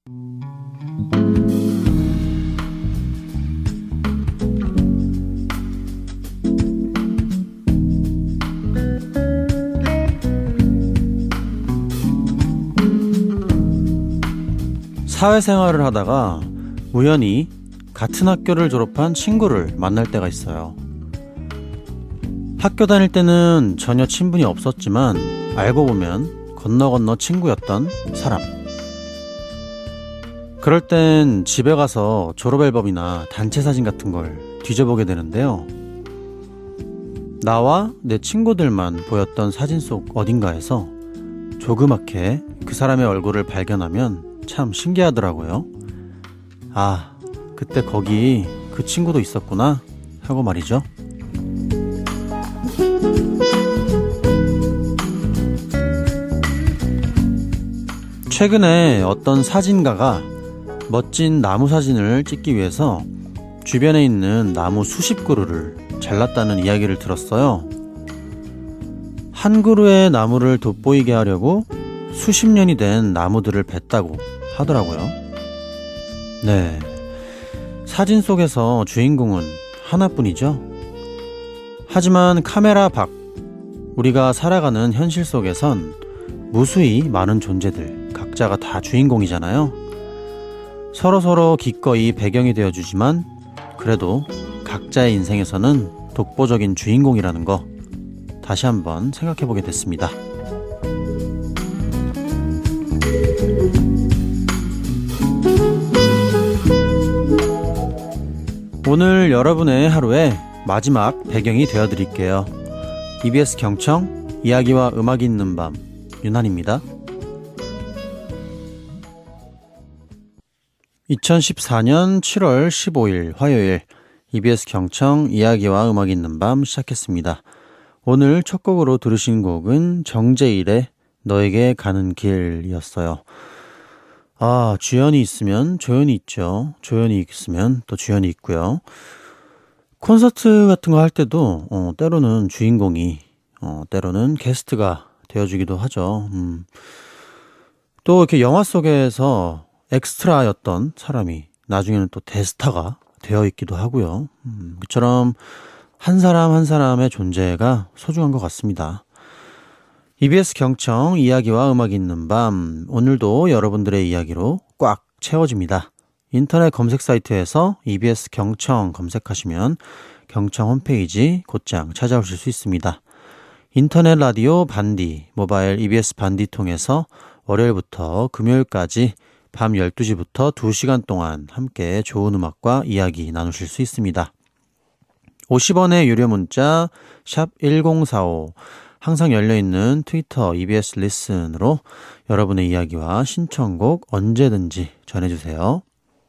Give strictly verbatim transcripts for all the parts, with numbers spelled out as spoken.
사회생활을 하다가 우연히 같은 학교를 졸업한 친구를 만날 때가 있어요. 학교 다닐 때는 전혀 친분이 없었지만 알고 보면 건너 건너 친구였던 사람. 그럴 땐 집에 가서 졸업앨범이나 단체 사진 같은 걸 뒤져보게 되는데요. 나와 내 친구들만 보였던 사진 속 어딘가에서 조그맣게 그 사람의 얼굴을 발견하면 참 신기하더라고요. 아, 그때 거기 그 친구도 있었구나 하고 말이죠. 최근에 어떤 사진가가 멋진 나무 사진을 찍기 위해서 주변에 있는 나무 수십 그루를 잘랐다는 이야기를 들었어요. 한 그루의 나무를 돋보이게 하려고 수십 년이 된 나무들을 뱄다고 하더라고요. 네, 사진 속에서 주인공은 하나뿐이죠. 하지만 카메라 밖, 우리가 살아가는 현실 속에선 무수히 많은 존재들, 각자가 다 주인공이잖아요. 서로서로 기꺼이 배경이 되어주지만 그래도 각자의 인생에서는 독보적인 주인공이라는 거 다시 한번 생각해보게 됐습니다. 오늘 여러분의 하루의 마지막 배경이 되어드릴게요. 이비에스 경청, 이야기와 음악이 있는 밤, 윤한입니다. 이천십사년 칠월 십오일 화요일, 이비에스 경청, 이야기와 음악이 있는 밤 시작했습니다. 오늘 첫 곡으로 들으신 곡은 정제일의 너에게 가는 길이었어요. 아, 주연이 있으면 조연이 있죠. 조연이 있으면 또 주연이 있고요. 콘서트 같은 거 할 때도 어, 때로는 주인공이 어, 때로는 게스트가 되어주기도 하죠. 음. 또 이렇게 영화 속에서 엑스트라였던 사람이 나중에는 또 대스타가 되어 있기도 하고요. 음, 그처럼 한 사람 한 사람의 존재가 소중한 것 같습니다. 이비에스 경청, 이야기와 음악이 있는 밤, 오늘도 여러분들의 이야기로 꽉 채워집니다. 인터넷 검색 사이트에서 이비에스 경청 검색하시면 경청 홈페이지 곧장 찾아오실 수 있습니다. 인터넷 라디오 반디, 모바일 이비에스 반디 통해서 월요일부터 금요일까지 밤 열두 시부터 두 시간 동안 함께 좋은 음악과 이야기 나누실 수 있습니다. 오십 원의 유료 문자 샵 일공사오, 항상 열려있는 트위터 이비에스 리슨으로 여러분의 이야기와 신청곡 언제든지 전해주세요.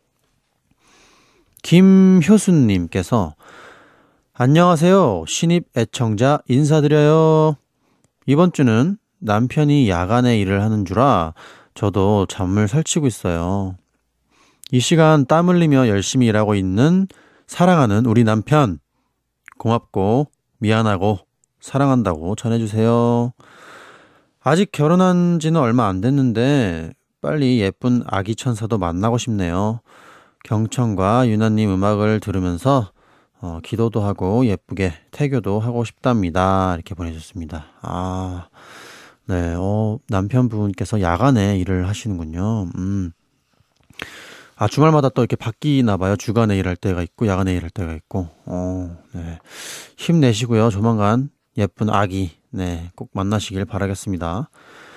김효순님께서 안녕하세요. 신입 애청자 인사드려요. 이번 주는 남편이 야간에 일을 하는 주라 저도 잠을 설치고 있어요. 이 시간 땀 흘리며 열심히 일하고 있는 사랑하는 우리 남편, 고맙고 미안하고 사랑한다고 전해주세요. 아직 결혼한 지는 얼마 안 됐는데 빨리 예쁜 아기 천사도 만나고 싶네요. 경청과 유나님 음악을 들으면서 어, 기도도 하고 예쁘게 태교도 하고 싶답니다. 이렇게 보내주셨습니다. 아, 네, 어, 남편분께서 야간에 일을 하시는군요. 음. 아, 주말마다 또 이렇게 바뀌나 봐요. 주간에 일할 때가 있고 야간에 일할 때가 있고. 어, 네. 힘내시고요. 조만간 예쁜 아기, 네, 꼭 만나시길 바라겠습니다.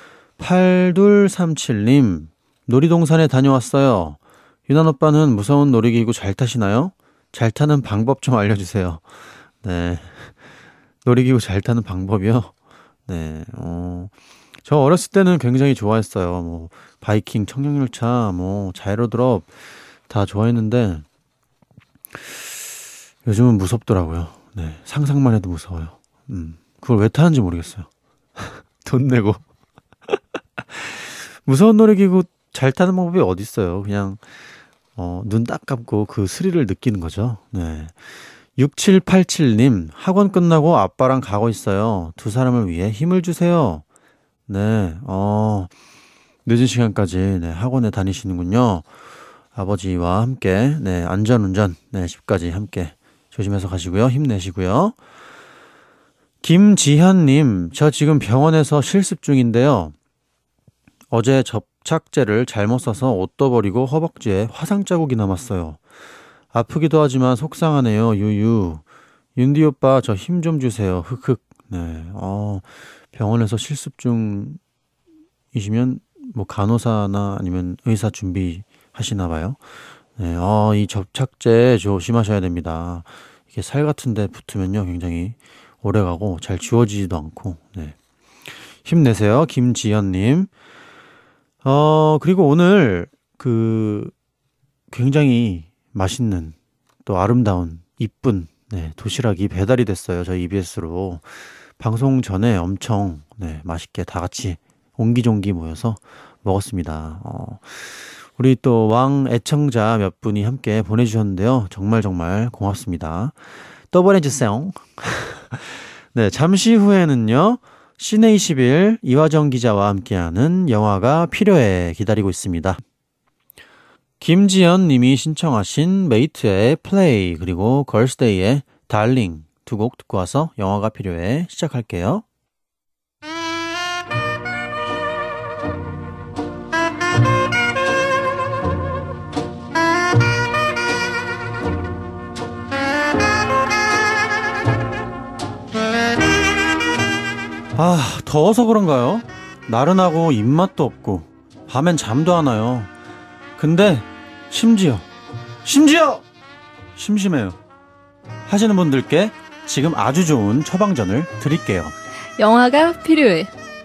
팔이삼칠님, 놀이동산에 다녀왔어요. 유난 오빠는 무서운 놀이기구 잘 타시나요? 잘 타는 방법 좀 알려주세요. 네, 놀이기구 잘 타는 방법이요? 네, 어, 저 어렸을 때는 굉장히 좋아했어요. 뭐 바이킹, 청룡열차, 뭐 자이로드롭 다 좋아했는데 요즘은 무섭더라고요. 네, 상상만 해도 무서워요. 음, 그걸 왜 타는지 모르겠어요. 돈 내고. 무서운 놀이기구 잘 타는 방법이 어디 있어요? 그냥 어, 눈 딱 감고 그 스릴을 느끼는 거죠. 네. 육칠팔칠님, 학원 끝나고 아빠랑 가고 있어요. 두 사람을 위해 힘을 주세요. 네, 어, 늦은 시간까지 네, 학원에 다니시는군요. 아버지와 함께 네, 안전운전 네, 집까지 함께 조심해서 가시고요. 힘내시고요. 김지현님, 저 지금 병원에서 실습 중인데요. 어제 접착제를 잘못 써서 옷도 버리고 허벅지에 화상 자국이 남았어요. 아프기도 하지만 속상하네요. 유유. 윤디 오빠 저 힘 좀 주세요. 흑흑. 네. 어, 병원에서 실습 중이시면 뭐 간호사나 아니면 의사 준비하시나 봐요. 네. 어, 이 접착제 조심하셔야 됩니다. 이게 살 같은 데 붙으면요. 굉장히 오래가고 잘 지워지지도 않고. 네. 힘내세요. 김지연님. 어, 그리고 오늘 그 굉장히 맛있는 또 아름다운 이쁜 네, 도시락이 배달이 됐어요. 저희 이비에스로. 방송 전에 엄청 네, 맛있게 다 같이 옹기종기 모여서 먹었습니다. 어, 우리 또 왕 애청자 몇 분이 함께 보내주셨는데요. 정말 정말 고맙습니다. 또 보내주세요. 네, 잠시 후에는요. 시내 이십일 이화정 기자와 함께하는 영화가 필요해 기다리고 있습니다. 김지연 님이 신청하신 메이트의 플레이 그리고 걸스데이의 달링 두 곡 듣고 와서 영화가 필요해 시작할게요. 아, 더워서 그런가요? 나른하고 입맛도 없고 밤엔 잠도 안 와요. 근데 심지어 심지어 심심해요 하시는 분들께 지금 아주 좋은 처방전을 드릴게요. 영화가 필요해.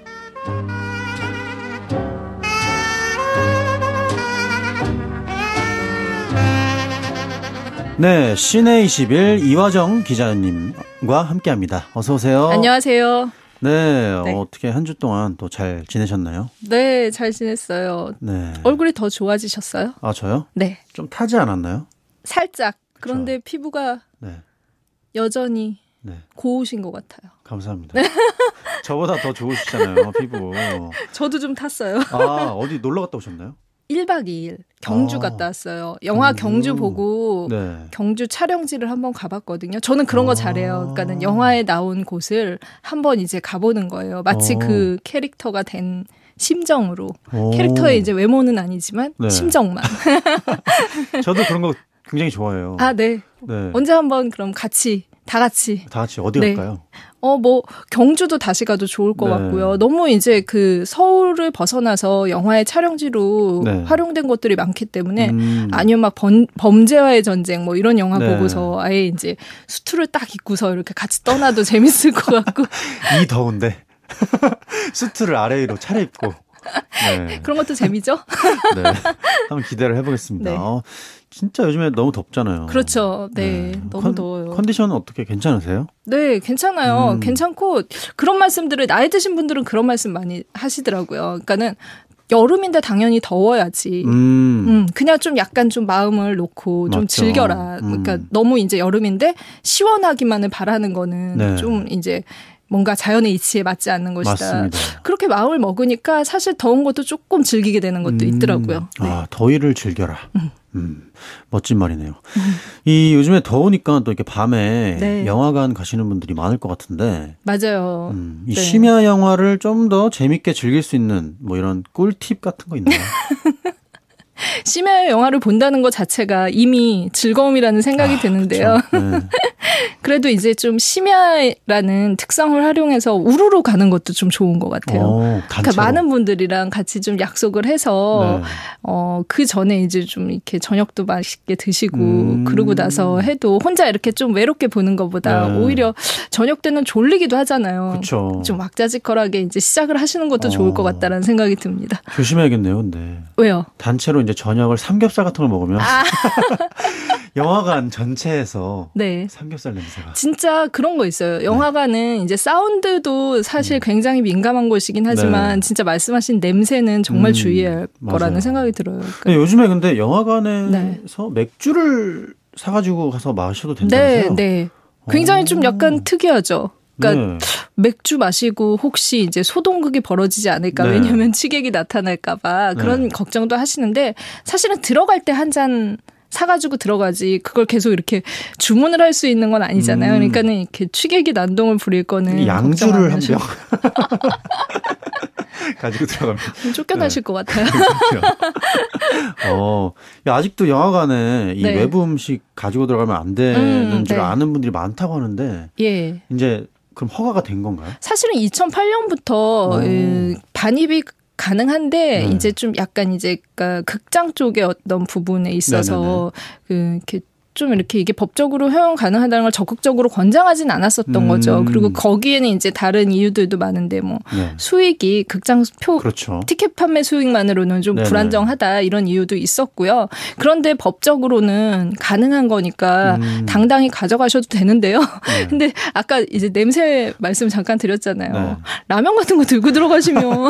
네, 시내 이십일 이화정 기자님과 함께합니다. 어서 오세요. 안녕하세요. 네, 네. 어, 어떻게 한 주 동안 또 잘 지내셨나요? 네, 잘 지냈어요. 네. 얼굴이 더 좋아지셨어요? 아, 저요? 네. 좀 타지 않았나요? 살짝. 그런데 피부가 네. 여전히 네. 고우신 것 같아요. 감사합니다. 저보다 더 좋으시잖아요, 피부. 저도 좀 탔어요. 아, 어디 놀러 갔다 오셨나요? 일 박 이 일 경주 아, 갔다 왔어요. 영화 경주, 경주 보고 네. 경주 촬영지를 한번 가봤거든요. 저는 그런 거 아. 잘해요. 그러니까는 영화에 나온 곳을 한번 이제 가보는 거예요. 마치 어. 그 캐릭터가 된 심정으로. 오. 캐릭터의 이제 외모는 아니지만 네. 심정만. 저도 그런 거 굉장히 좋아해요. 아, 네. 네. 언제 한번 그럼 같이 다 같이 다 같이 어디 네. 갈까요? 어, 뭐 경주도 다시 가도 좋을 것 네. 같고요. 너무 이제 그 서울을 벗어나서 영화의 촬영지로 네. 활용된 것들이 많기 때문에 음. 아니면 막 범, 범죄와의 전쟁 뭐 이런 영화 네. 보고서 아예 이제 수트를 딱 입고서 이렇게 같이 떠나도 재밌을 것 같고 이 더운데 수트를 아래 위로 차려입고 네. 그런 것도 재미죠? 네. 한번 기대를 해보겠습니다. 네. 어, 진짜 요즘에 너무 덥잖아요. 그렇죠. 네, 네. 너무 컨, 더워요. 컨디션은 어떻게 괜찮으세요? 네, 괜찮아요. 음. 괜찮고 그런 말씀들을 나이 드신 분들은 그런 말씀 많이 하시더라고요. 그러니까는 여름인데 당연히 더워야지. 음. 음, 그냥 좀 약간 좀 마음을 놓고 좀 맞죠. 즐겨라. 음. 그러니까 너무 이제 여름인데 시원하기만을 바라는 거는 네. 좀 이제 뭔가 자연의 이치에 맞지 않는 것이다. 맞습니다. 그렇게 마음을 먹으니까 사실 더운 것도 조금 즐기게 되는 것도 음. 있더라고요. 네. 아, 더위를 즐겨라. 음. 음, 멋진 말이네요. 음. 이 요즘에 더우니까 또 이렇게 밤에 네. 영화관 가시는 분들이 많을 것 같은데, 맞아요. 음, 이 네. 심야 영화를 좀 더 재밌게 즐길 수 있는 뭐 이런 꿀팁 같은 거 있나요? 심야 영화를 본다는 것 자체가 이미 즐거움이라는 생각이 아, 드는데요. 네. 그래도 이제 좀 심야라는 특성을 활용해서 우르르 가는 것도 좀 좋은 것 같아요. 오, 그러니까 단체로. 많은 분들이랑 같이 좀 약속을 해서 네. 어, 그 전에 이제 좀 이렇게 저녁도 맛있게 드시고 음. 그러고 나서 해도 혼자 이렇게 좀 외롭게 보는 것보다 네. 오히려 저녁 때는 졸리기도 하잖아요. 그쵸. 좀 왁자지껄하게 이제 시작을 하시는 것도 어. 좋을 것 같다라는 생각이 듭니다. 조심해야겠네요, 근데. 왜요? 단체로 이제 저녁을 삼겹살 같은 걸 먹으면 아. 영화관 전체에서 네. 삼겹살 냄새가. 진짜 그런 거 있어요. 영화관은 이제 사운드도 사실 굉장히 민감한 곳이긴 하지만 네. 진짜 말씀하신 냄새는 정말 음, 주의해야 할 맞아요. 거라는 생각이 들어요. 그러니까 근데 요즘에 근데 영화관에서 네. 맥주를 사가지고 가서 마셔도 네, 된다면서요? 네. 굉장히 오. 좀 약간 특이하죠. 그러니까 네. 맥주 마시고 혹시 이제 소동극이 벌어지지 않을까. 네. 왜냐하면 취객이 나타날까봐 그런 네. 걱정도 하시는데 사실은 들어갈 때 한 잔 사가지고 들어가지 그걸 계속 이렇게 주문을 할 수 있는 건 아니잖아요. 음. 그러니까는 이렇게 취객이 난동을 부릴 거는 양주를 한 걱정하면서. 병 가지고 들어가면 쫓겨나실 네. 것 같아요. 어, 야, 아직도 영화관에 이 네. 외부 음식 가지고 들어가면 안 되는 음, 줄 네. 아는 분들이 많다고 하는데 예. 이제 그럼 허가가 된 건가요? 사실은 이천팔 년부터 음, 반입이 가능한데 네. 이제 좀 약간 이제 그러니까 극장 쪽의 어떤 부분에 있어서 그 이렇게 좀 이렇게 이게 법적으로 허용 가능하다는 걸 적극적으로 권장하진 않았었던 음. 거죠. 그리고 거기에는 이제 다른 이유들도 많은데 뭐 네. 수익이 극장 표 그렇죠. 티켓 판매 수익만으로는 좀 네네. 불안정하다 이런 이유도 있었고요. 그런데 법적으로는 가능한 거니까 음. 당당히 가져가셔도 되는데요. 네. 근데 아까 이제 냄새 말씀 잠깐 드렸잖아요. 네. 라면 같은 거 들고 들어가시면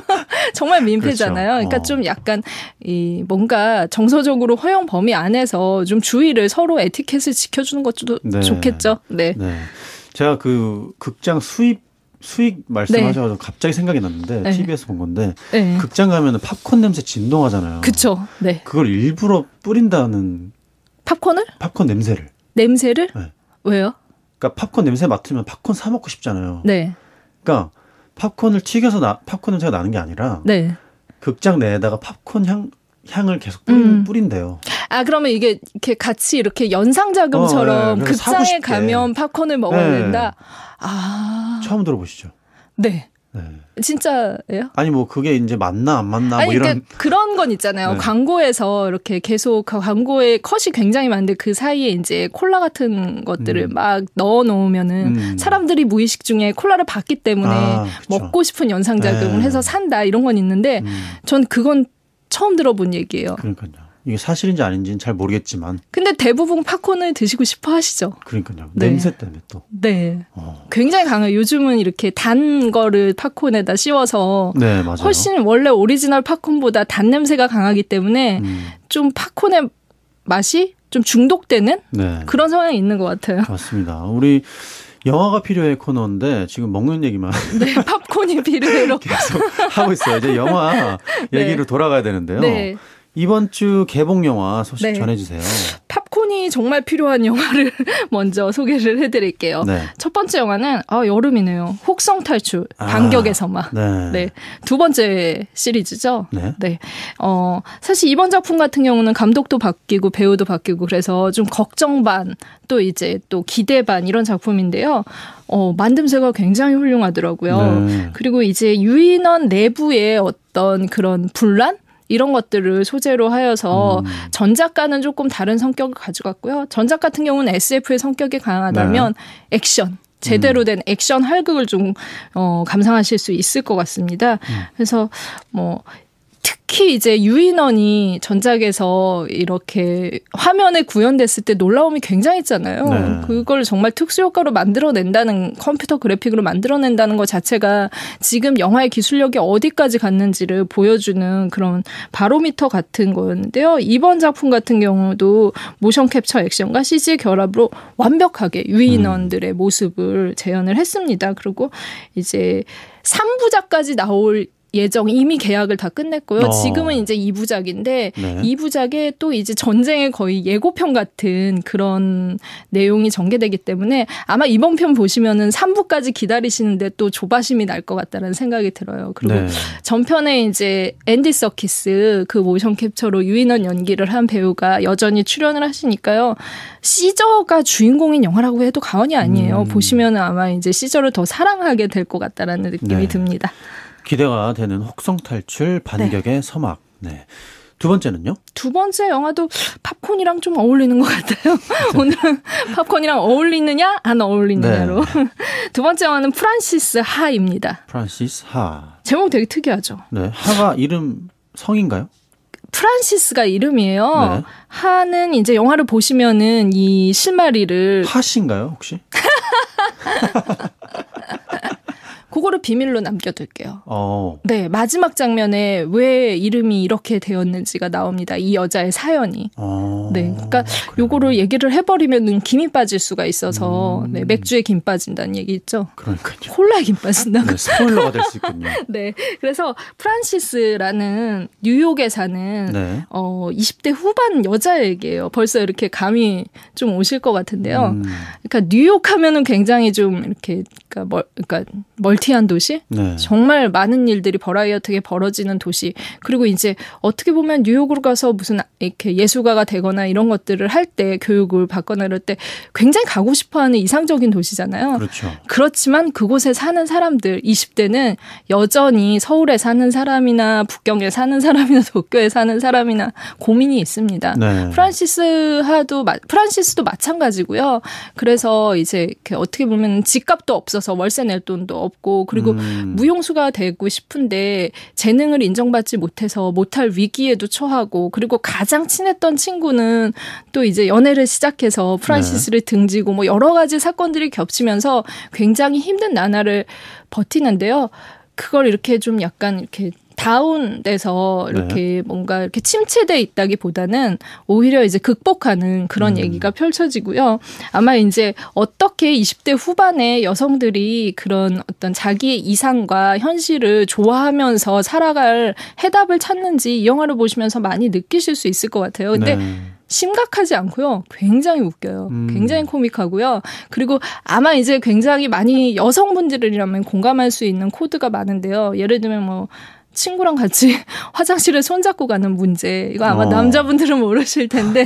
정말 민폐잖아요. 그렇죠. 그러니까 어. 좀 약간 이 뭔가 정서적으로 허용 범위 안에서 좀 주의를 서로 에티켓을 지켜주는 것도 네. 좋겠죠. 네. 네. 제가 그 극장 수입 수익 말씀하셔서 갑자기 생각이 났는데 네. 티비에서 본 건데 네. 극장 가면은 팝콘 냄새 진동하잖아요. 그쵸. 네. 그걸 일부러 뿌린다는 팝콘을? 팝콘 냄새를. 냄새를? 네. 왜요? 그러니까 팝콘 냄새 맡으면 팝콘 사 먹고 싶잖아요. 네. 그러니까 팝콘을 튀겨서 나, 팝콘 냄새가 나는 게 아니라 네. 극장 내에다가 팝콘 향 향을 계속 뿌린, 음. 뿌린대요. 아, 그러면 이게 이렇게 같이 이렇게 연상자금처럼 어, 네. 그래서 사고 극장에 싶게. 가면 팝콘을 먹어야 네. 된다? 아. 처음 들어보시죠? 네. 네. 진짜예요? 아니 뭐 그게 이제 맞나 안 맞나 아니, 뭐 이런 그러니까 그런 건 있잖아요. 네. 광고에서 이렇게 계속 그 광고의 컷이 굉장히 많은데 그 사이에 이제 콜라 같은 것들을 음. 막 넣어 놓으면은 음. 사람들이 무의식 중에 콜라를 봤기 때문에 아, 그쵸. 먹고 싶은 연상자금을 네. 해서 산다 이런 건 있는데 음. 전 그건 처음 들어본 얘기예요. 그러니까요. 이게 사실인지 아닌지는 잘 모르겠지만 근데 대부분 팝콘을 드시고 싶어 하시죠. 그러니까요. 네. 냄새 때문에 또. 네. 어. 굉장히 강해요. 요즘은 이렇게 단 거를 팝콘에다 씌워서 네, 맞아요. 훨씬 원래 오리지널 팝콘보다 단 냄새가 강하기 때문에 음. 좀 팝콘의 맛이 좀 중독되는 네. 그런 성향이 있는 것 같아요. 맞습니다. 우리 영화가 필요해 코너인데 지금 먹는 얘기만 네, 팝콘이 필요해로. 계속 하고 있어요. 이제 영화 네. 얘기로 돌아가야 되는데요. 네. 이번 주 개봉 영화 소식 네. 전해주세요. 팝콘이 정말 필요한 영화를 먼저 소개를 해드릴게요. 네. 첫 번째 영화는 아 여름이네요. 혹성 탈출 아, 반격의 서마. 네. 네. 두 번째 시리즈죠. 네. 네. 어, 사실 이번 작품 같은 경우는 감독도 바뀌고 배우도 바뀌고 그래서 좀 걱정 반, 또 이제 또 기대 반 이런 작품인데요. 어, 만듦새가 굉장히 훌륭하더라고요. 네. 그리고 이제 유인원 내부의 어떤 그런 분란? 이런 것들을 소재로 하여서 음. 전작과는 조금 다른 성격을 가져갔고요. 전작 같은 경우는 에스에프의 성격이 강하다면 네. 액션. 제대로 된 액션 활극을 좀 어, 감상하실 수 있을 것 같습니다. 음. 그래서 뭐 특히 이제 유인원이 전작에서 이렇게 화면에 구현됐을 때 놀라움이 굉장했잖아요. 네. 그걸 정말 특수효과로 만들어낸다는 컴퓨터 그래픽으로 만들어낸다는 것 자체가 지금 영화의 기술력이 어디까지 갔는지를 보여주는 그런 바로미터 같은 거였는데요. 이번 작품 같은 경우도 모션 캡처 액션과 씨지 결합으로 완벽하게 유인원들의 모습을 재현을 했습니다. 그리고 이제 삼 부작까지 나올 예정 이미 계약을 다 끝냈고요. 어. 지금은 이제 이 부작인데 네. 이 부작에 또 이제 전쟁의 거의 예고편 같은 그런 내용이 전개되기 때문에 아마 이번 편 보시면은 삼 부까지 기다리시는데 또 조바심이 날 것 같다는 생각이 들어요. 그리고 네. 전편에 이제 앤디 서키스 그 모션 캡처로 유인원 연기를 한 배우가 여전히 출연을 하시니까요. 시저가 주인공인 영화라고 해도 과언이 아니에요. 음. 보시면은 아마 이제 시저를 더 사랑하게 될 것 같다라는 느낌이 네. 듭니다. 기대가 되는 혹성 탈출 반격의 서막. 네. 두 번째는요? 두 번째 영화도 팝콘이랑 좀 어울리는 것 같아요. 오늘은 팝콘이랑 어울리느냐 안 어울리느냐로. 네. 두 번째 영화는 프란시스 하입니다. 프란시스 하. 제목 되게 특이하죠. 네. 하가 이름 성인가요? 프란시스가 이름이에요. 네. 하는 이제 영화를 보시면은 이 실마리를 하신가요 혹시? 그거를 비밀로 남겨둘게요. 어. 네, 마지막 장면에 왜 이름이 이렇게 되었는지가 나옵니다. 이 여자의 사연이. 어. 네, 그러니까 요거를 얘기를 해버리면 김이 빠질 수가 있어서 음. 네, 맥주에 김 빠진다는 얘기 있죠. 그러니까요. 콜라에 김 빠진다. 네, 스포일러가 될 수 있군요. 네, 그래서 프란시스라는 뉴욕에 사는 네. 어, 이십 대 후반 여자 얘기예요. 벌써 이렇게 감이 좀 오실 것 같은데요. 음. 그러니까 뉴욕 하면은 굉장히 좀 이렇게 그러니까, 멀, 그러니까 멀티한 도시, 네. 정말 많은 일들이 버라이어트하게 벌어지는 도시. 그리고 이제 어떻게 보면 뉴욕으로 가서 무슨 이렇게 예술가가 되거나 이런 것들을 할 때 교육을 받거나 이럴 때 굉장히 가고 싶어하는 이상적인 도시잖아요. 그렇죠. 그렇지만 그곳에 사는 사람들 이십 대는 여전히 서울에 사는 사람이나 북경에 사는 사람이나 도쿄에 사는 사람이나 고민이 있습니다. 네. 프란시스하도 프란시스도 마찬가지고요. 그래서 이제 이렇게 어떻게 보면 집값도 없어서 월세 낼 돈도 없고 그리고 음. 무용수가 되고 싶은데 재능을 인정받지 못해서 못할 위기에도 처하고 그리고 가장 친했던 친구는 또 이제 연애를 시작해서 프란시스를 네. 등지고 뭐 여러 가지 사건들이 겹치면서 굉장히 힘든 나날을 버티는데요. 그걸 이렇게 좀 약간 이렇게 다운돼서 이렇게 네. 뭔가 이렇게 침체돼 있다기보다는 오히려 이제 극복하는 그런 음. 얘기가 펼쳐지고요. 아마 이제 어떻게 이십 대 후반의 여성들이 그런 어떤 자기의 이상과 현실을 좋아하면서 살아갈 해답을 찾는지 이 영화를 보시면서 많이 느끼실 수 있을 것 같아요. 근데 네. 심각하지 않고요. 굉장히 웃겨요. 음. 굉장히 코믹하고요. 그리고 아마 이제 굉장히 많이 여성분들이라면 공감할 수 있는 코드가 많은데요. 예를 들면 뭐 친구랑 같이 화장실에 손잡고 가는 문제. 이거 아마 어. 남자분들은 모르실 텐데.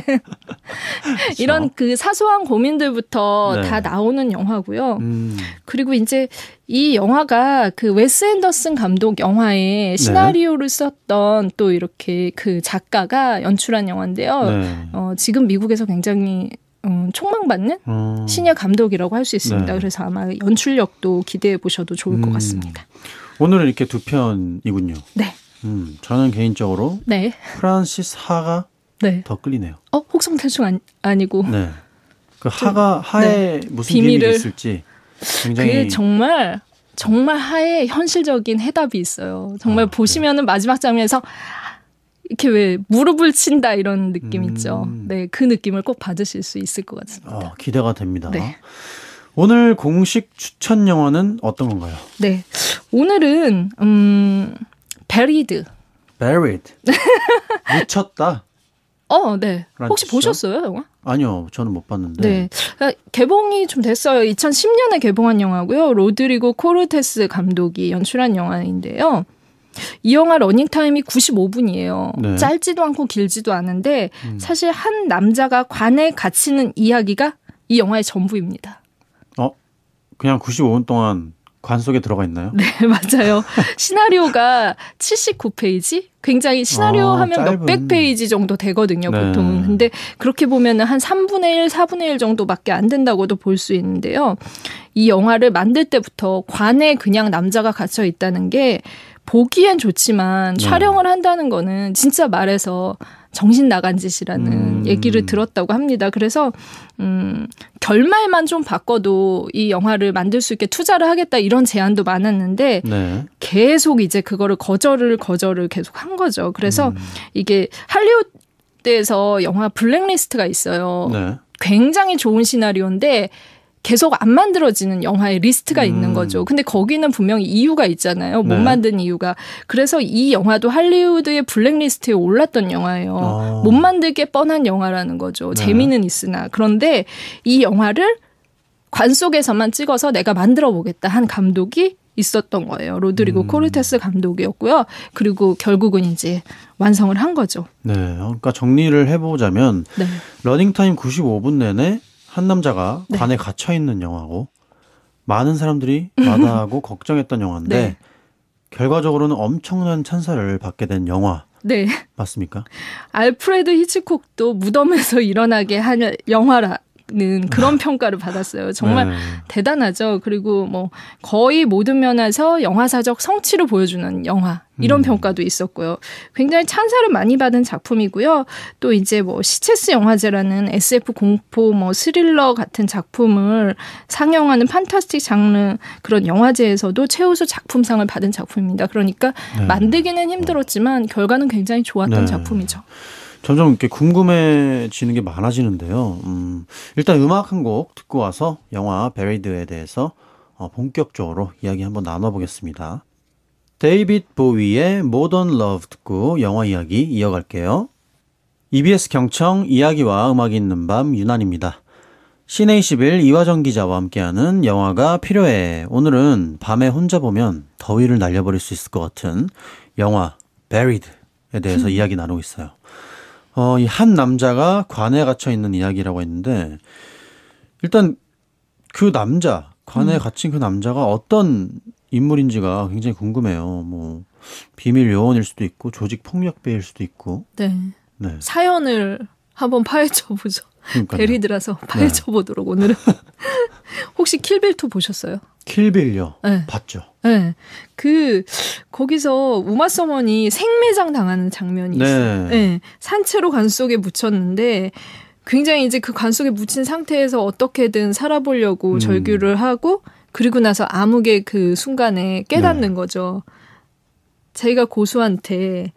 이런 그 사소한 고민들부터 네. 다 나오는 영화고요. 음. 그리고 이제 이 영화가 그 웨스 앤더슨 감독 영화에 시나리오를 네. 썼던 또 이렇게 그 작가가 연출한 영화인데요. 네. 어, 지금 미국에서 굉장히 음, 촉망받는 어. 시니어 감독이라고 할 수 있습니다. 네. 그래서 아마 연출력도 기대해 보셔도 좋을 음. 것 같습니다. 오늘은 이렇게 두 편이군요. 네. 음, 저는 개인적으로 네. 프란시스 하가 네. 더 끌리네요. 어, 혹성탈출 아니, 아니고. 네. 그 하가 하에 네. 무슨 비밀을, 비밀이 있을지 굉장히 그게 정말 정말 하에 현실적인 해답이 있어요. 정말 아, 보시면은 네. 마지막 장면에서 이렇게 왜 무릎을 친다 이런 느낌 음. 있죠. 네, 그 느낌을 꼭 받으실 수 있을 것 같습니다. 어, 기대가 됩니다. 네. 오늘 공식 추천 영화는 어떤 건가요? 네, 오늘은 음, Buried. Buried. 묻혔다. 어, 네. 혹시 뜻이죠? 보셨어요, 영화? 아니요, 저는 못 봤는데. 네, 개봉이 좀 됐어요. 이천십 년에 개봉한 영화고요. 로드리고 코르테스 감독이 연출한 영화인데요. 이 영화 러닝타임이 구십오 분이에요. 네. 짧지도 않고 길지도 않은데 음. 사실 한 남자가 관에 갇히는 이야기가 이 영화의 전부입니다. 어? 그냥 구십오 분 동안 관 속에 들어가 있나요? 네, 맞아요. 시나리오가 칠십구 페이지? 굉장히 시나리오 아, 하면 짧은. 몇백 페이지 정도 되거든요, 네. 보통은. 근데 그렇게 보면은 한 삼분의 일, 사분의 일 정도밖에 안 된다고도 볼 수 있는데요. 이 영화를 만들 때부터 관에 그냥 남자가 갇혀 있다는 게 보기엔 좋지만 네. 촬영을 한다는 거는 진짜 말해서 정신 나간 짓이라는 음. 얘기를 들었다고 합니다. 그래서 음, 결말만 좀 바꿔도 이 영화를 만들 수 있게 투자를 하겠다 이런 제안도 많았는데 네. 계속 이제 그거를 거절을 거절을 계속 한 거죠. 그래서 음. 이게 할리우드에서 영화 블랙리스트가 있어요. 네. 굉장히 좋은 시나리오인데 계속 안 만들어지는 영화의 리스트가 음. 있는 거죠. 근데 거기는 분명히 이유가 있잖아요. 못 네. 만든 이유가. 그래서 이 영화도 할리우드의 블랙리스트에 올랐던 영화예요. 아. 못 만들게 뻔한 영화라는 거죠. 네. 재미는 있으나. 그런데 이 영화를 관 속에서만 찍어서 내가 만들어 보겠다 한 감독이 있었던 거예요. 로드리고 음. 코르테스 감독이었고요. 그리고 결국은 이제 완성을 한 거죠. 네, 그러니까 정리를 해보자면 네. 러닝타임 구십오 분 내내 한 남자가 네. 관에 갇혀있는 영화고 많은 사람들이 마다하고 걱정했던 영화인데 네. 결과적으로는 엄청난 찬사를 받게 된 영화 네. 맞습니까? 알프레드 히치콕도 무덤에서 일어나게 한 영화라 그런 평가를 받았어요. 정말 네. 대단하죠. 그리고 뭐 거의 모든 면에서 영화사적 성취를 보여주는 영화 이런 음. 평가도 있었고요. 굉장히 찬사를 많이 받은 작품이고요. 또 이제 뭐 시체스 영화제라는 에스에프 공포 뭐 스릴러 같은 작품을 상영하는 판타스틱 장르 그런 영화제에서도 최우수 작품상을 받은 작품입니다. 그러니까 네. 만들기는 힘들었지만 결과는 굉장히 좋았던 네. 작품이죠. 점점 이렇게 궁금해지는 게 많아지는데요. 음, 일단 음악 한 곡 듣고 와서 영화 베리드에 대해서 어, 본격적으로 이야기 한번 나눠보겠습니다. 데이빗 보위의 모던 러브 듣고 영화 이야기 이어갈게요. 이비에스 경청 이야기와 음악이 있는 밤 유난입니다. 씨네이십일 이화정 기자와 함께하는 영화가 필요해. 오늘은 밤에 혼자 보면 더위를 날려버릴 수 있을 것 같은 영화 베리드에 대해서 이야기 나누고 있어요. 어, 이 한 남자가 관에 갇혀 있는 이야기라고 했는데 일단 그 남자, 관에 음. 갇힌 그 남자가 어떤 인물인지가 굉장히 궁금해요. 뭐 비밀 요원일 수도 있고 조직 폭력배일 수도 있고. 네. 네. 사연을 한번 파헤쳐 보죠. 베리드라서 파헤쳐 보도록 네. 오늘은. 혹시 킬빌 투 보셨어요? 킬빌요? 네. 봤죠. 네. 그 거기서 우마 서먼이 생매장 당하는 장면이 네. 있어요. 네. 산채로 관 속에 묻혔는데 굉장히 이제 그 관 속에 묻힌 상태에서 어떻게든 살아보려고 음. 절규를 하고 그리고 나서 암흑의 그 순간에 깨닫는 네. 거죠. 자기가 고수한테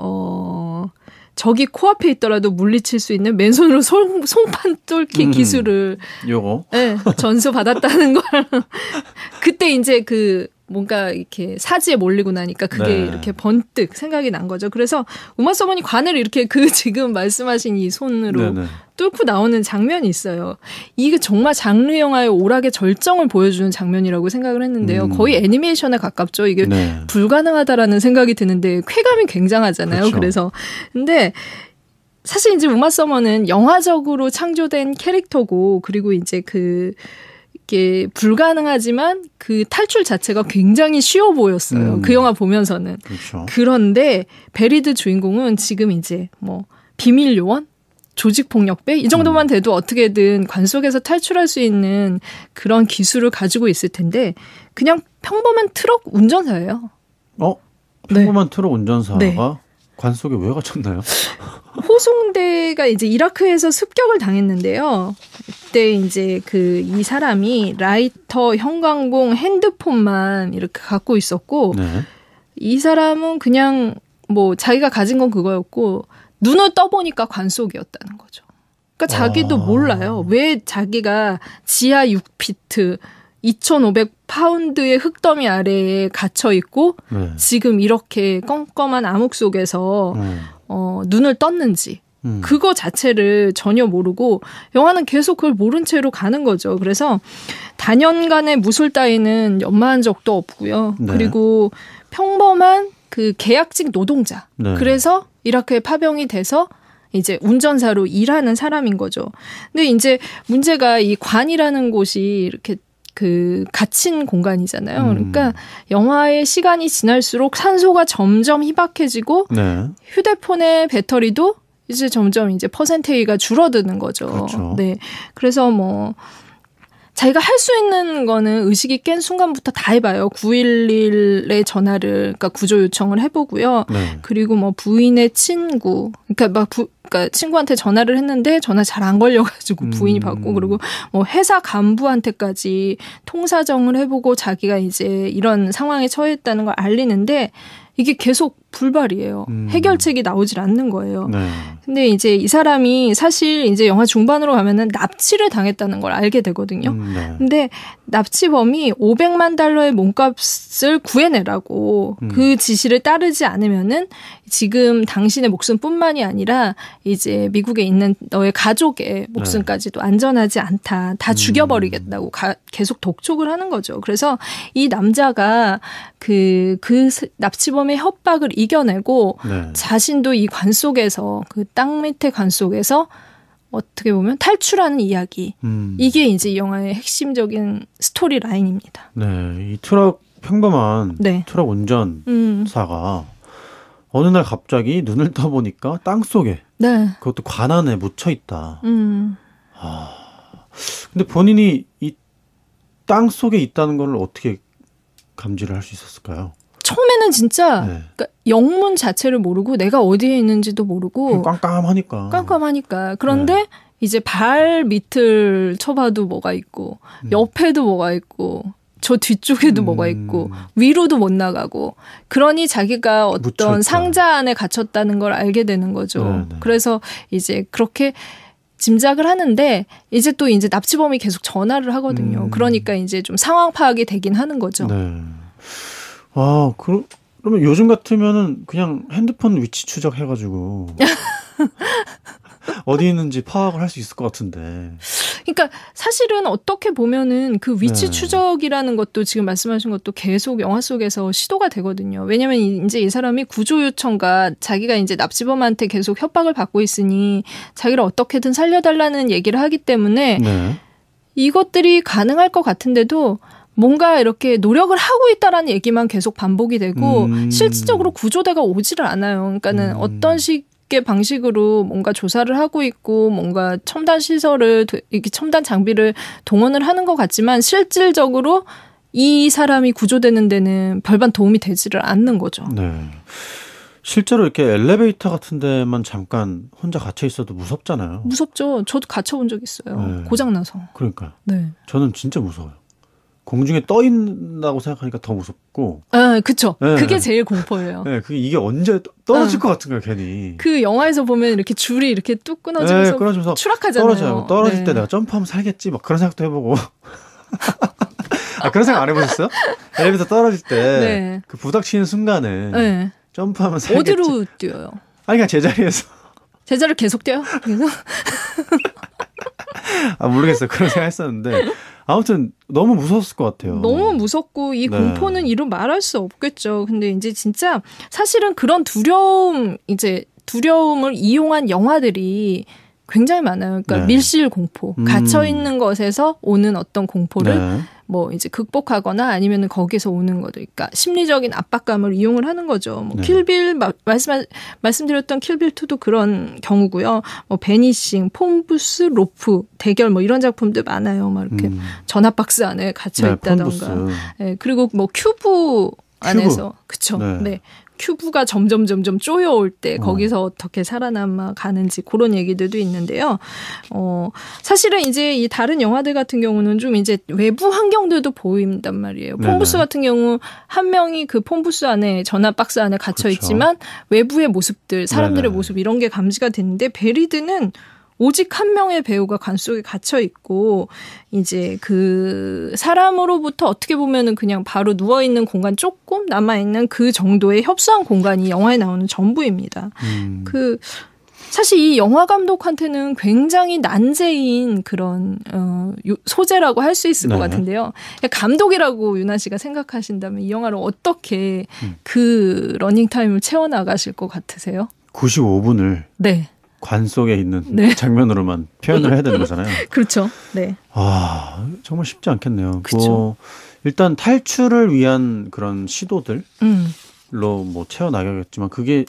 어 적이 코앞에 있더라도 물리칠 수 있는 맨손으로 손, 손판 뚫기 음, 기술을 요거 네, 전수 받았다는 걸 그때 이제 그 뭔가 이렇게 사지에 몰리고 나니까 그게 네. 이렇게 번뜩 생각이 난 거죠. 그래서 우마 서먼이 관을 이렇게 그 지금 말씀하신 이 손으로 네네. 뚫고 나오는 장면이 있어요. 이게 정말 장르 영화의 오락의 절정을 보여주는 장면이라고 생각을 했는데요. 음. 거의 애니메이션에 가깝죠. 이게 네. 불가능하다라는 생각이 드는데 쾌감이 굉장하잖아요. 그렇죠. 그래서 근데 사실 이제 우마 서먼은 영화적으로 창조된 캐릭터고 그리고 이제 그 이게 불가능하지만 그 탈출 자체가 굉장히 쉬워 보였어요. 음. 그 영화 보면서는. 그렇죠. 그런데 베리드 주인공은 지금 이제 뭐 비밀 요원, 조직 폭력배 이 정도만 음. 돼도 어떻게든 관 속에서 탈출할 수 있는 그런 기술을 가지고 있을 텐데 그냥 평범한 트럭 운전사예요. 어? 평범한 네. 트럭 운전사가 네. 관 속에 왜 갇혔나요? 호송대가 이제 이라크에서 습격을 당했는데요. 그때 이제 그 이 사람이 라이터, 형광봉, 핸드폰만 이렇게 갖고 있었고 네. 이 사람은 그냥 뭐 자기가 가진 건 그거였고 눈을 떠보니까 관 속이었다는 거죠. 그러니까 자기도 아. 몰라요. 왜 자기가 지하 육 피트 이천오백 파운드의 흙더미 아래에 갇혀 있고 네. 지금 이렇게 껌껌한 암흑 속에서 음. 어, 눈을 떴는지 음. 그거 자체를 전혀 모르고 영화는 계속 그걸 모른 채로 가는 거죠. 그래서 단연간의 무술 따위는 연마한 적도 없고요. 네. 그리고 평범한 그 계약직 노동자. 네. 그래서 이라크에 파병이 돼서 이제 운전사로 일하는 사람인 거죠. 근데 이제 문제가 이 관이라는 곳이 이렇게 그 갇힌 공간이잖아요. 음. 그러니까 영화의 시간이 지날수록 산소가 점점 희박해지고 네. 휴대폰의 배터리도 이제 점점 이제 퍼센테이가 줄어드는 거죠. 그렇죠. 네. 그래서 뭐 자기가 할 수 있는 거는 의식이 깬 순간부터 다 해봐요. 구일일에 전화를, 그러니까 구조 요청을 해보고요. 네. 그리고 뭐 부인의 친구, 그러니까 막 부, 그러니까 친구한테 전화를 했는데 전화 잘 안 걸려가지고 부인이 받고, 음. 그리고 뭐 회사 간부한테까지 통사정을 해보고 자기가 이제 이런 상황에 처했다는 걸 알리는데 이게 계속 불발이에요. 음. 해결책이 나오질 않는 거예요. 네. 근데 이제 이 사람이 사실 이제 영화 중반으로 가면은 납치를 당했다는 걸 알게 되거든요. 음, 네. 근데 납치범이 오백만 달러의 몸값을 구해내라고 음. 그 지시를 따르지 않으면은 지금 당신의 목숨뿐만이 아니라 이제 미국에 있는 너의 가족의 목숨까지도 네. 안전하지 않다. 다 죽여버리겠다고 음. 가, 계속 독촉을 하는 거죠. 그래서 이 남자가 그, 그 납치범의 협박을 이겨내고 네. 자신도 이 관 속에서 그 땅 밑의 관 속에서 어떻게 보면 탈출하는 이야기. 음. 이게 이제 이 영화의 핵심적인 스토리 라인입니다. 네, 이 트럭 평범한 네. 트럭 운전사가 음. 어느 날 갑자기 눈을 떠보니까 땅 속에 네. 그것도 관 안에 묻혀 있다. 음. 아, 근데 본인이 이 땅 속에 있다는 걸 어떻게 감지를 할 수 있었을까요? 처음에는 진짜 네. 그러니까 영문 자체를 모르고 내가 어디에 있는지도 모르고 깜깜하니까. 깜깜하니까. 그런데 네. 이제 발 밑을 쳐봐도 뭐가 있고 음. 옆에도 뭐가 있고 저 뒤쪽에도 음. 뭐가 있고 위로도 못 나가고 그러니 자기가 어떤 묻혀있다. 상자 안에 갇혔다는 걸 알게 되는 거죠. 네네. 그래서 이제 그렇게 짐작을 하는데 이제 또 이제 납치범이 계속 전화를 하거든요. 음. 그러니까 이제 좀 상황 파악이 되긴 하는 거죠. 네. 와, 그, 그러면 요즘 같으면은 그냥 핸드폰 위치 추적해가지고 어디 있는지 파악을 할 수 있을 것 같은데. 그러니까 사실은 어떻게 보면은 그 위치 네. 추적이라는 것도 지금 말씀하신 것도 계속 영화 속에서 시도가 되거든요. 왜냐하면 이제 이 사람이 구조 요청과 자기가 이제 납치범한테 계속 협박을 받고 있으니 자기를 어떻게든 살려달라는 얘기를 하기 때문에 네. 이것들이 가능할 것 같은데도 뭔가 이렇게 노력을 하고 있다라는 얘기만 계속 반복이 되고 음. 실질적으로 구조대가 오지를 않아요. 그러니까는 음. 어떤 식의 방식으로 뭔가 조사를 하고 있고 뭔가 첨단 시설을 이렇게 첨단 장비를 동원을 하는 것 같지만 실질적으로 이 사람이 구조되는 데는 별반 도움이 되지를 않는 거죠. 네. 실제로 이렇게 엘리베이터 같은 데만 잠깐 혼자 갇혀 있어도 무섭잖아요. 무섭죠. 저도 갇혀본 적 있어요. 네. 고장나서. 그러니까. 네. 저는 진짜 무서워요. 공중에 떠 있다고 생각하니까 더 무섭고. 아, 그쵸. 네. 그게 제일 공포예요. 네, 그게 이게 언제 떨어질 어. 것 같은 거예요, 괜히. 그 영화에서 보면 이렇게 줄이 이렇게 뚝 끊어지면서, 네, 끊어지면서 추락하잖아요. 떨어져요. 떨어질 네. 때 내가 점프하면 살겠지, 막 그런 생각도 해보고. 아, 그런 생각 안 해보셨어요? 엘리베이터 떨어질 때, 네. 그 부닥치는 순간에 네. 점프하면 살겠지. 어디로 뛰어요? 아니, 그냥 제자리에서. 제자리를 계속 뛰어요? 계속? 아, 모르겠어요. 그런 생각 했었는데. 아무튼 너무 무서웠을 것 같아요. 너무 무섭고 이 네. 공포는 이루 말할 수 없겠죠. 근데 이제 진짜 사실은 그런 두려움, 이제 두려움을 이용한 영화들이 굉장히 많아요. 그러니까 네. 밀실 공포, 음. 갇혀 있는 것에서 오는 어떤 공포를 네. 뭐 이제 극복하거나 아니면 거기서 오는 것들, 그러니까 심리적인 압박감을 이용을 하는 거죠. 뭐 네. 킬빌 마, 말씀 말씀드렸던 킬빌 투도 그런 경우고요. 뭐 베니싱, 폰부스, 로프, 대결 뭐 이런 작품들 많아요. 막 이렇게 음. 전화 박스 안에 갇혀 네, 있다던가. 폰부스. 네, 그리고 뭐 큐브 안에서 그쵸. 네. 네. 큐브가 점점 점점 쪼여올 때 어. 거기서 어떻게 살아남아 가는지 그런 얘기들도 있는데요. 어, 사실은 이제 이 다른 영화들 같은 경우는 좀 이제 외부 환경들도 보인단 말이에요. 네네. 폰부스 같은 경우 한 명이 그 폰부스 안에 전화 박스 안에 갇혀 그렇죠. 있지만 외부의 모습들, 사람들의 네네. 모습 이런 게 감지가 되는데 베리드는 오직 한 명의 배우가 관 속에 갇혀 있고 이제 그 사람으로부터 어떻게 보면은 그냥 바로 누워 있는 공간 조금 남아 있는 그 정도의 협소한 공간이 영화에 나오는 전부입니다. 음. 그 사실 이 영화 감독한테는 굉장히 난제인 그런 어, 소재라고 할 수 있을 네. 것 같은데요. 감독이라고 유나 씨가 생각하신다면 이 영화를 어떻게 음. 그 러닝 타임을 채워 나가실 것 같으세요? 구십오 분을 네. 관 속에 있는 네. 장면으로만 표현을 해야 되는 거잖아요. 그렇죠. 네. 아, 정말 쉽지 않겠네요. 그쵸. 뭐 일단 탈출을 위한 그런 시도들로 음. 뭐 채워나가겠지만 그게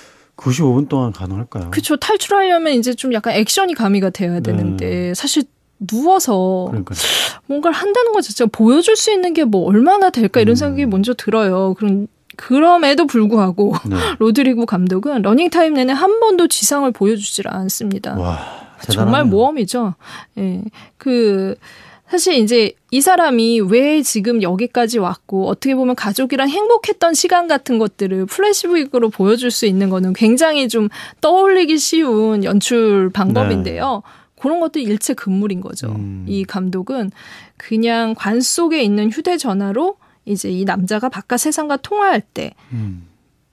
구십오 분 동안 가능할까요? 그렇죠. 탈출하려면 이제 좀 약간 액션이 가미가 돼야 되는데 네. 사실 누워서 그러니까요. 뭔가를 한다는 것 자체가 보여줄 수 있는 게 뭐 얼마나 될까 이런 음. 생각이 먼저 들어요. 그럼 그럼에도 불구하고 네. 로드리고 감독은 러닝타임 내내 한 번도 지상을 보여주질 않습니다. 와, 정말 대단하네요. 모험이죠. 예. 그 사실 이제 이 사람이 왜 지금 여기까지 왔고 어떻게 보면 가족이랑 행복했던 시간 같은 것들을 플래시백으로 보여줄 수 있는 거는 굉장히 좀 떠올리기 쉬운 연출 방법인데요. 네. 그런 것도 일체 금물인 거죠. 음. 이 감독은 그냥 관 속에 있는 휴대전화로 이제 이 남자가 바깥 세상과 통화할 때 음.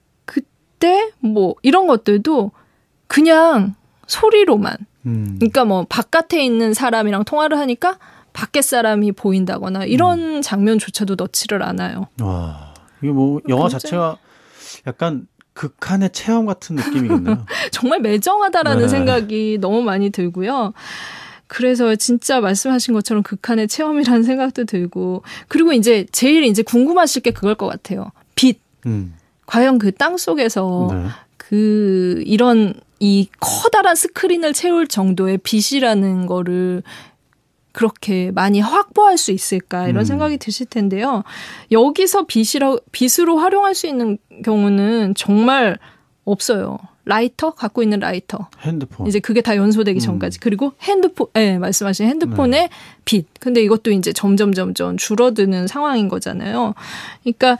그때 뭐 이런 것들도 그냥 소리로만 음. 그러니까 뭐 바깥에 있는 사람이랑 통화를 하니까 밖에 사람이 보인다거나 이런 음. 장면조차도 넣지를 않아요. 와, 이게 뭐 영화 굉장히... 자체가 약간 극한의 체험 같은 느낌이겠네요. 정말 매정하다라는 네. 생각이 너무 많이 들고요. 그래서 진짜 말씀하신 것처럼 극한의 체험이라는 생각도 들고 그리고 이제 제일 이제 궁금하실 게 그걸 것 같아요. 빛. 음. 과연 그 땅 속에서 네. 그 이런 이 커다란 스크린을 채울 정도의 빛이라는 거를 그렇게 많이 확보할 수 있을까 이런 음. 생각이 드실 텐데요. 여기서 빛이라, 빛으로 활용할 수 있는 경우는 정말 없어요. 라이터 갖고 있는 라이터, 핸드폰 이제 그게 다 연소되기 전까지 음. 그리고 핸드폰, 예, 네, 말씀하신 핸드폰의 네. 빛. 근데 이것도 이제 점점 점점 줄어드는 상황인 거잖아요. 그러니까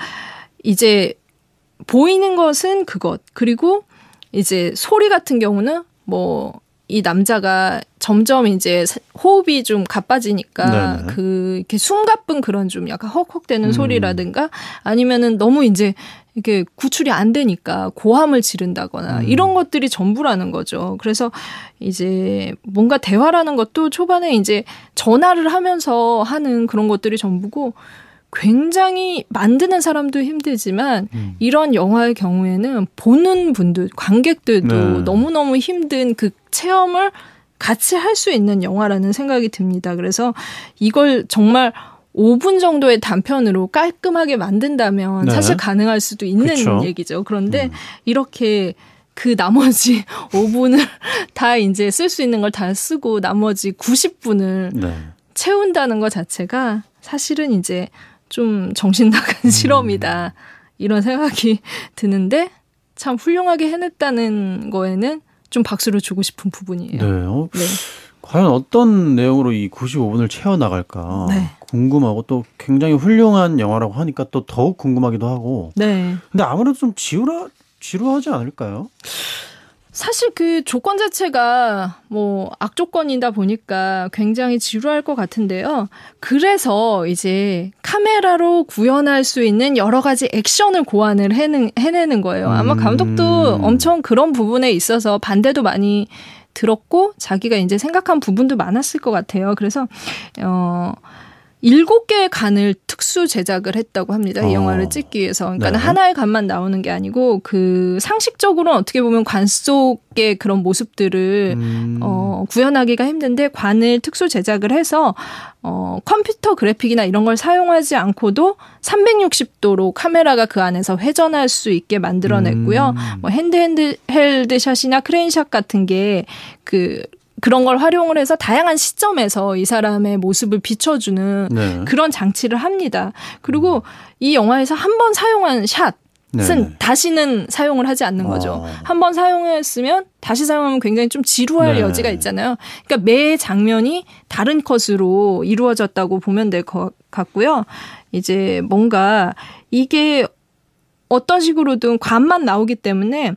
이제 보이는 것은 그것, 그리고 이제 소리 같은 경우는 뭐 이 남자가 점점 이제 호흡이 좀 가빠지니까 네네. 그 이렇게 숨가쁜 그런 좀 약간 헉헉대는 음. 소리라든가 아니면은 너무 이제 이게 구출이 안 되니까 고함을 지른다거나 음. 이런 것들이 전부라는 거죠. 그래서 이제 뭔가 대화라는 것도 초반에 이제 전화를 하면서 하는 그런 것들이 전부고 굉장히 만드는 사람도 힘들지만 음. 이런 영화의 경우에는 보는 분들, 관객들도 네. 너무너무 힘든 그 체험을 같이 할 수 있는 영화라는 생각이 듭니다. 그래서 이걸 정말 오 분 정도의 단편으로 깔끔하게 만든다면 네. 사실 가능할 수도 있는 그쵸. 얘기죠. 그런데 음. 이렇게 그 나머지 오 분을 다 이제 쓸 수 있는 걸 다 쓰고 나머지 구십 분을 네. 채운다는 것 자체가 사실은 이제 좀 정신 나간 음. 실험이다. 이런 생각이 드는데 참 훌륭하게 해냈다는 거에는 좀 박수를 주고 싶은 부분이에요. 네. 어, 네. 과연 어떤 내용으로 이 구십오 분을 채워나갈까 네. 궁금하고 또 굉장히 훌륭한 영화라고 하니까 또 더욱 궁금하기도 하고. 네. 근데 아무래도 좀 지루하, 지루하지 않을까요? 사실 그 조건 자체가 뭐 악조건이다 보니까 굉장히 지루할 것 같은데요. 그래서 이제 카메라로 구현할 수 있는 여러 가지 액션을 고안을 해는, 해내는 거예요. 아마 감독도 음. 엄청 그런 부분에 있어서 반대도 많이 들었고 자기가 이제 생각한 부분도 많았을 것 같아요. 그래서 어 일곱 개의 관을 특수 제작을 했다고 합니다. 이 영화를 어. 찍기 위해서. 그러니까 네. 하나의 관만 나오는 게 아니고 그 상식적으로는 어떻게 보면 관 속의 그런 모습들을 음. 어, 구현하기가 힘든데 관을 특수 제작을 해서 어, 컴퓨터 그래픽이나 이런 걸 사용하지 않고도 삼백육십 도로 카메라가 그 안에서 회전할 수 있게 만들어냈고요. 음. 뭐 핸드핸드 헬드샷이나 크레인샷 같은 게 그 그런 걸 활용을 해서 다양한 시점에서 이 사람의 모습을 비춰주는 네. 그런 장치를 합니다. 그리고 음. 이 영화에서 한 번 사용한 샷은 네. 다시는 사용을 하지 않는 거죠. 어. 한 번 사용했으면 다시 사용하면 굉장히 좀 지루할 네. 여지가 있잖아요. 그러니까 매 장면이 다른 컷으로 이루어졌다고 보면 될 것 같고요. 이제 뭔가 이게 어떤 식으로든 관만 나오기 때문에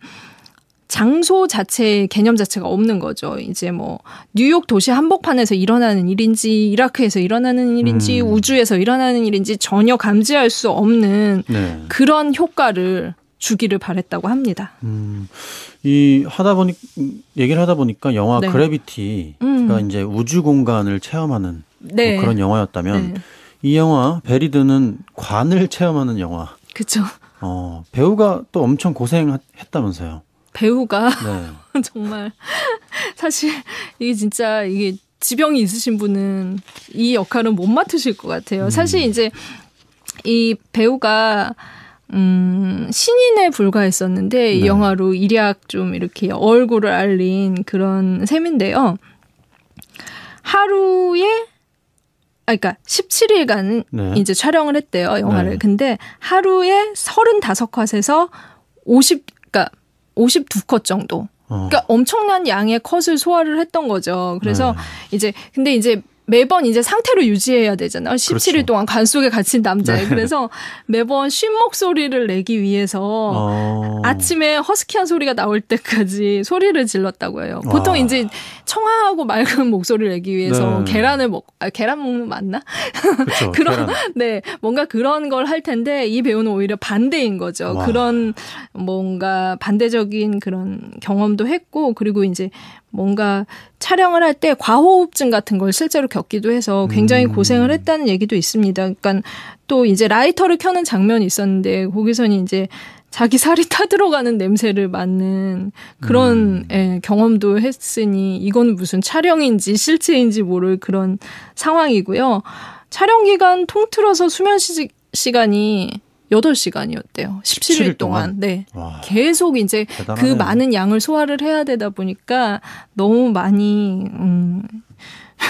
장소 자체의 개념 자체가 없는 거죠. 이제 뭐 뉴욕 도시 한복판에서 일어나는 일인지 이라크에서 일어나는 일인지 음. 우주에서 일어나는 일인지 전혀 감지할 수 없는 네. 그런 효과를 주기를 바랬다고 합니다. 음. 이 하다 보니 얘기를 하다 보니까 영화 네. 그래비티가 음. 이제 우주 공간을 체험하는 네. 뭐 그런 영화였다면 네. 이 영화 베리드는 관을 체험하는 영화. 그렇죠. 어, 배우가 또 엄청 고생했다면서요. 배우가 네. 정말 사실 이게 진짜 이게 지병이 있으신 분은 이 역할은 못 맡으실 것 같아요. 음. 사실 이제 이 배우가 음, 신인에 불과했었는데 네. 이 영화로 일약 좀 이렇게 얼굴을 알린 그런 셈인데요. 하루에 아, 그러니까 십칠 일간 네. 이제 촬영을 했대요, 영화를. 네. 근데 하루에 서른다섯 컷에서 오십, 그러니까 오십이 컷 정도. 어. 그러니까 엄청난 양의 컷을 소화를 했던 거죠. 그래서 네. 이제 근데 이제 매번 이제 상태로 유지해야 되잖아요. 십칠 일 그렇죠. 동안 관 속에 갇힌 남자애. 네. 그래서 매번 쉰 목소리를 내기 위해서 어. 아침에 허스키한 소리가 나올 때까지 소리를 질렀다고 해요. 보통 와. 이제 청아하고 맑은 목소리를 내기 위해서 네. 계란을 먹, 아, 계란 먹는 맞나? 그렇죠. 그런, 계란. 네. 뭔가 그런 걸 할 텐데 이 배우는 오히려 반대인 거죠. 와. 그런 뭔가 반대적인 그런 경험도 했고 그리고 이제 뭔가 촬영을 할 때 과호흡증 같은 걸 실제로 겪기도 해서 굉장히 음. 고생을 했다는 얘기도 있습니다. 그러니까 또 이제 라이터를 켜는 장면이 있었는데 거기서는 이제 자기 살이 타들어가는 냄새를 맡는 그런 음. 예, 경험도 했으니 이건 무슨 촬영인지 실체인지 모를 그런 상황이고요. 촬영 기간 통틀어서 수면 시, 시간이 여덟 시간이었대요. 십칠 일 동안. 네. 와, 계속 이제 대단하네요. 그 많은 양을 소화를 해야 되다 보니까 너무 많이 음,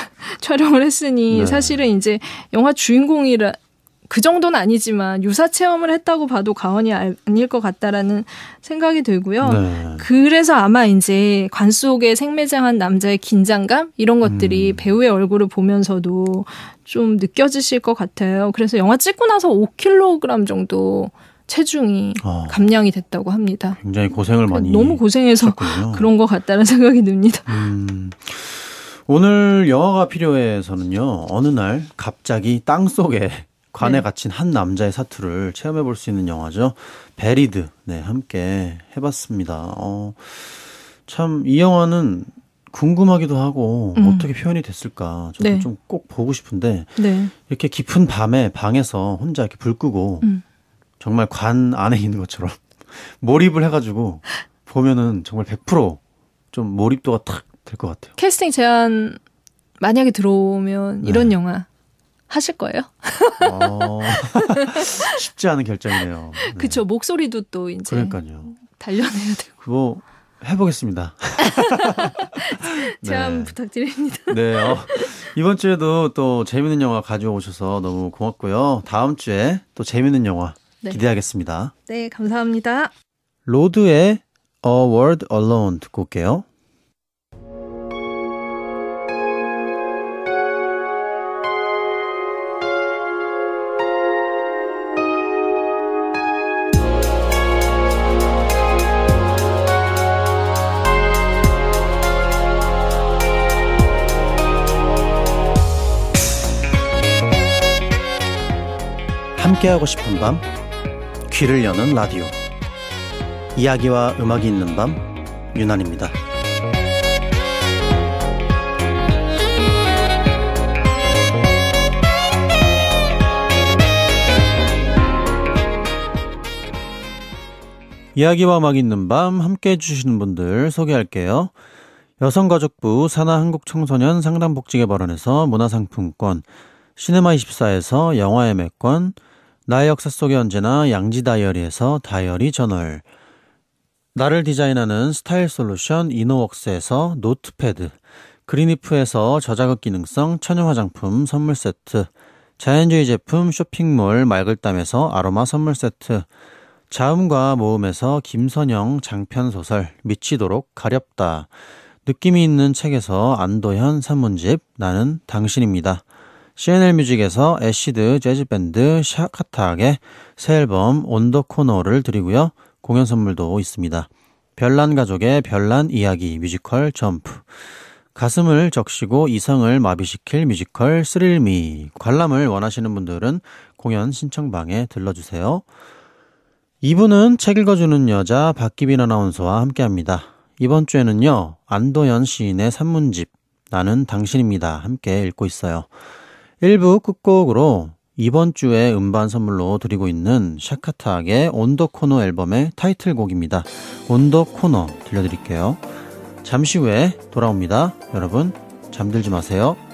촬영을 했으니 네. 사실은 이제 영화 주인공이라 그 정도는 아니지만 유사 체험을 했다고 봐도 과언이 아닐 것 같다라는 생각이 들고요. 네. 그래서 아마 이제 관 속에 생매장한 남자의 긴장감 이런 것들이 음. 배우의 얼굴을 보면서도 좀 느껴지실 것 같아요. 그래서 영화 찍고 나서 오 킬로그램 정도 체중이 어. 감량이 됐다고 합니다. 굉장히 고생을 많이 너무 고생해서 하셨군요. 그런 것 같다는 생각이 듭니다. 음. 오늘 영화가 필요해서는요. 어느 날 갑자기 땅속에 관에 네. 갇힌 한 남자의 사투를 체험해 볼 수 있는 영화죠. 베리드. 네, 함께 해봤습니다. 어, 참 이 영화는 궁금하기도 하고 음. 어떻게 표현이 됐을까. 저도 네. 좀 꼭 보고 싶은데 네. 이렇게 깊은 밤에 방에서 혼자 이렇게 불 끄고 음. 정말 관 안에 있는 것처럼 몰입을 해가지고 보면은 정말 백 퍼센트 좀 몰입도가 탁 될 것 같아요. 캐스팅 제안 만약에 들어오면 이런 네. 영화 하실 거예요? 어, 쉽지 않은 결정이네요. 네. 그렇죠. 목소리도 또 이제 그러니까요. 단련해야 되고. 뭐 해보겠습니다. 제안 네. 부탁드립니다. 네. 어, 이번 주에도 또 재밌는 영화 가져오셔서 너무 고맙고요. 다음 주에 또 재밌는 영화 네. 기대하겠습니다. 네, 감사합니다. 로드의 A World Alone 듣고 올게요. 함께하고 싶은 밤, 귀를 여는 라디오. 이야기와 음악이 있는 밤, 유난입니다. 이야기와 음악이 있는 밤 함께해 주시는 분들 소개할게요. 여성가족부 산하한국청소년 상담복지개발원에서 문화상품권, 시네마이십사에서 영화예매권, 나의 역사 속에 언제나 양지다이어리에서 다이어리 저널, 나를 디자인하는 스타일 솔루션 이노웍스에서 노트패드, 그린이프에서 저자극 기능성 천연 화장품 선물 세트, 자연주의 제품 쇼핑몰 말글담에서 아로마 선물 세트, 자음과 모음에서 김선영 장편소설 미치도록 가렵다, 느낌이 있는 책에서 안도현 산문집 나는 당신입니다, 씨엔엘 뮤직에서 애시드 재즈밴드 샤카탁의 새 앨범 온더 코너를 드리고요. 공연 선물도 있습니다. 별난 가족의 별난 이야기 뮤지컬 점프, 가슴을 적시고 이성을 마비시킬 뮤지컬 스릴미, 관람을 원하시는 분들은 공연 신청방에 들러주세요. 이 부는 책 읽어주는 여자 박기빈 아나운서와 함께합니다. 이번 주에는요. 안도현 시인의 산문집 나는 당신입니다. 함께 읽고 있어요. 일 부 끝곡으로 이번 주에 음반 선물로 드리고 있는 샤카탁의 온더 코너 앨범의 타이틀곡입니다. 온더 코너 들려드릴게요. 잠시 후에 돌아옵니다. 여러분 잠들지 마세요.